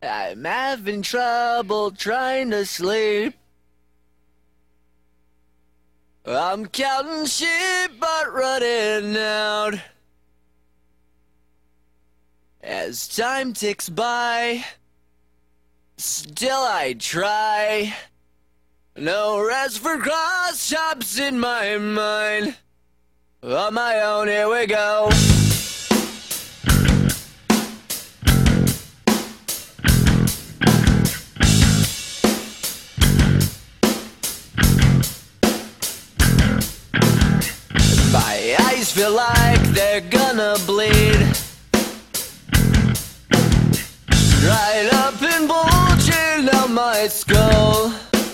I'm having trouble trying to sleep. I'm counting sheep but running out. As time ticks by, still I try. No rest for cross chops in my mind. On my own, here we go. My eyes feel like they're gonna bleed. Dried up and bulging out my skull.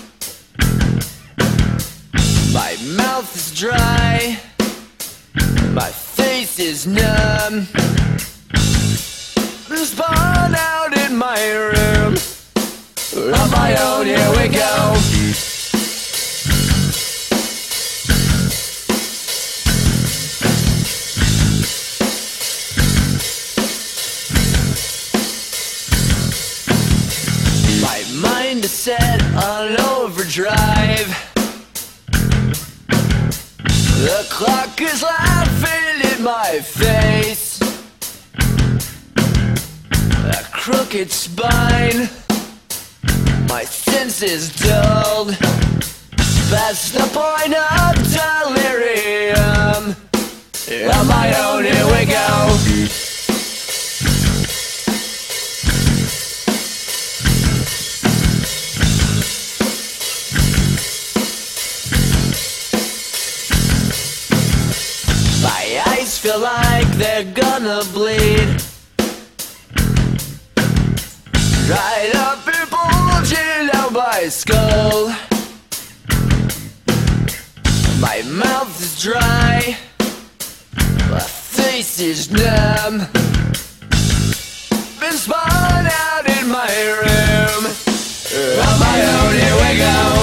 My mouth is dry. My face is numb. Spawn out in my room. On my own, here we go. My mind is set on overdrive. The clock is laughing in my face. A crooked spine. My senses dulled. Past the point of delirium. On my own, here we go. My eyes feel like they're gonna bleed. Dried up and bulging out my skull. My mouth is dry. My face is numb. Been spun out in my room. On my own, here we go.